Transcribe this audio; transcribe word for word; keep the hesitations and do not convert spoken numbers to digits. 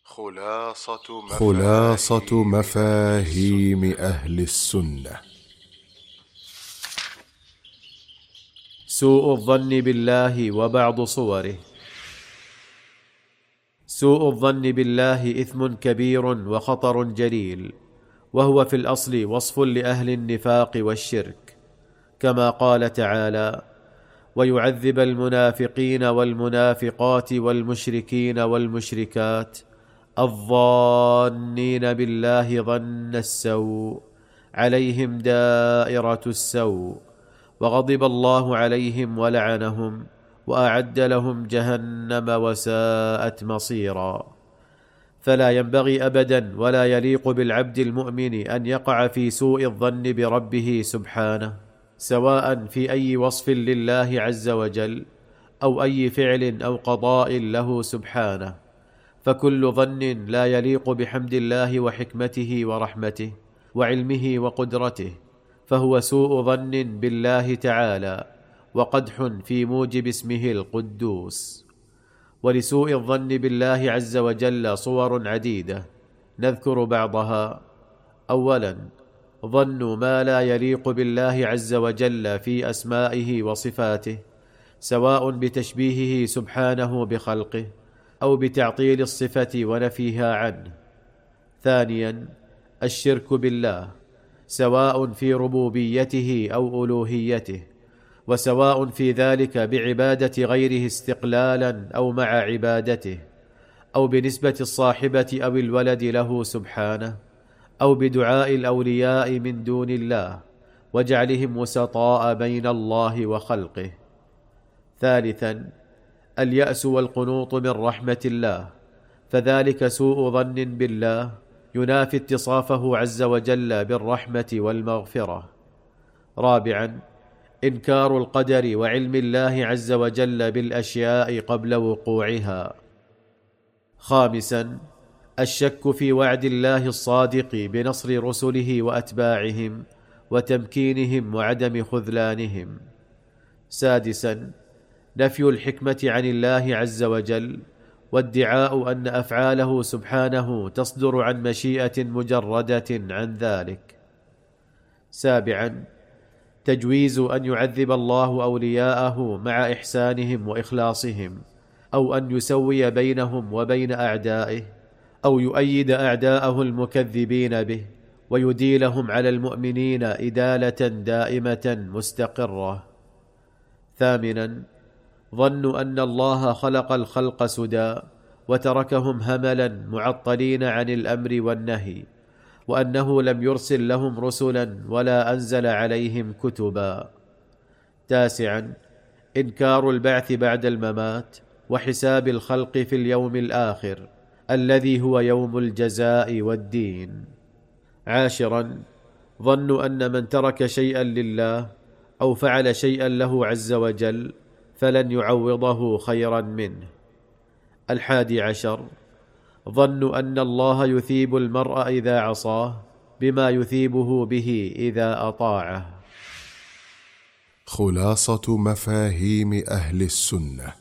خلاصة خلاصة مفاهيم أهل السنة. سوء الظن بالله وبعض صوره. سوء الظن بالله إثم كبير وخطر جليل، وهو في الأصل وصف لأهل النفاق والشرك، كما قال تعالى: ويعذب المنافقين والمنافقات والمشركين والمشركات الظانين بالله ظن السوء عليهم دائرة السوء وغضب الله عليهم ولعنهم وأعد لهم جهنم وساءت مصيرا. فلا ينبغي أبدا ولا يليق بالعبد المؤمن أن يقع في سوء الظن بربه سبحانه، سواء في أي وصف لله عز وجل أو أي فعل أو قضاء له سبحانه، فكل ظن لا يليق بحمد الله وحكمته ورحمته وعلمه وقدرته فهو سوء ظن بالله تعالى وقدح في موجب اسمه القدوس. ولسوء الظن بالله عز وجل صور عديدة، نذكر بعضها. أولا، ظن ما لا يليق بالله عز وجل في أسمائه وصفاته، سواء بتشبيهه سبحانه بخلقه أو بتعطيل الصفة ونفيها عنه. ثانيا، الشرك بالله، سواء في ربوبيته أو ألوهيته، وسواء في ذلك بعبادة غيره استقلالا أو مع عبادته، أو بنسبة الصاحبة أو الولد له سبحانه، أو بدعاء الأولياء من دون الله وجعلهم وسطاء بين الله وخلقه. ثالثا، اليأس والقنوط من رحمة الله، فذلك سوء ظن بالله ينافي اتصافه عز وجل بالرحمة والمغفرة. رابعا، إنكار القدر وعلم الله عز وجل بالأشياء قبل وقوعها. خامسا، الشك في وعد الله الصادق بنصر رسله وأتباعهم وتمكينهم وعدم خذلانهم. سادسا، نفي الحكمة عن الله عز وجل وادعاء أن أفعاله سبحانه تصدر عن مشيئة مجردة عن ذلك. سابعا، تجويز أن يعذب الله أولياءه مع إحسانهم وإخلاصهم، أو أن يسوي بينهم وبين أعدائه، أو يؤيد أعداءه المكذبين به ويديلهم على المؤمنين إدالة دائمة مستقرة. ثامنا، ظن أن الله خلق الخلق سدى وتركهم هملا معطلين عن الأمر والنهي، وأنه لم يرسل لهم رسلا ولا أنزل عليهم كتبا. تاسعا، إنكار البعث بعد الممات وحساب الخلق في اليوم الآخر الذي هو يوم الجزاء والدين. عاشرا، ظن أن من ترك شيئا لله أو فعل شيئا له عز وجل فلن يعوضه خيرا منه. الحادي عشر، ظن أن الله يثيب المرء إذا عصاه بما يثيبه به إذا أطاعه. خلاصة مفاهيم أهل السنة.